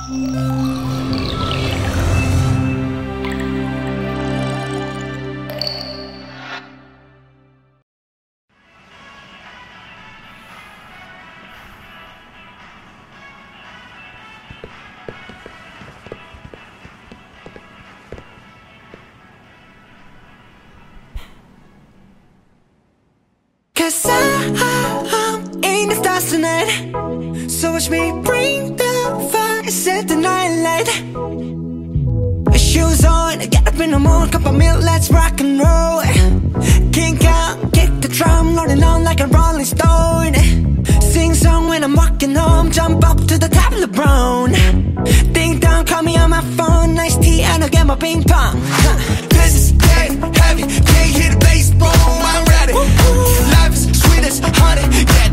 Cause I'm in the stars tonight, so watch me bring the fire, set the night light. Shoes on, get up in the morning, cup of milk, let's rock and roll. Kink out, kick the drum, rolling on like a rolling stone. Sing song when I'm walking home, jump up to the top of the brown. Ding dong, call me on my phone, nice tea and I'll get my ping pong. This is dead heavy, can't hear the bass, boom, I'm ready. Life is sweet as honey, yeah.